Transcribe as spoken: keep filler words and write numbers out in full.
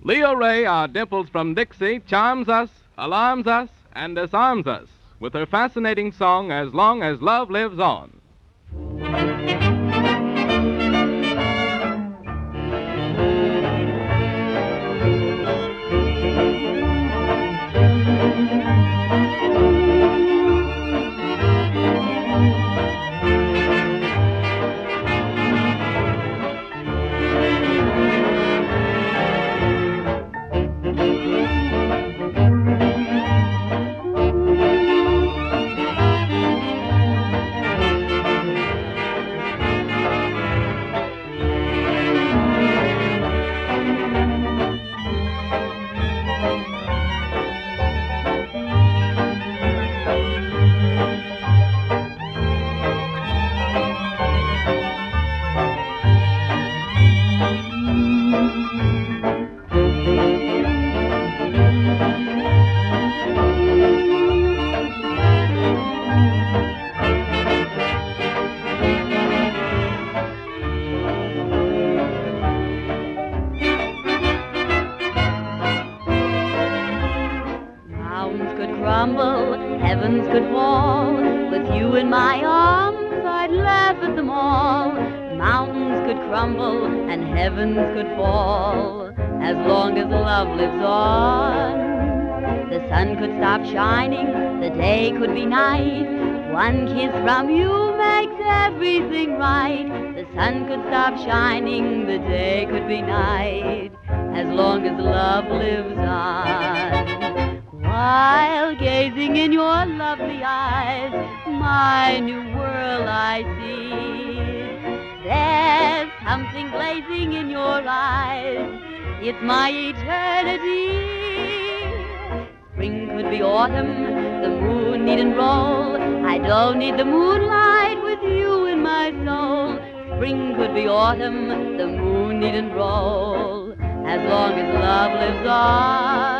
Leo Ray, our Dimples from Dixie, charms us, alarms us, and disarms us with her fascinating song, As Long as Love Lives On. Crumble, heavens could fall. With you in my arms, I'd laugh at them all. Mountains could crumble and heavens could fall. As long as love lives on, the sun could stop shining, the day could be night. One kiss from you makes everything right. The sun could stop shining, the day could be night. As long as love lives on. While gazing in your lovely eyes, my new world I see. There's something blazing in your eyes, it's my eternity. Spring could be autumn, the moon needn't roll. I don't need the moonlight with you in my soul. Spring could be autumn, the moon needn't roll. As long as love lives on.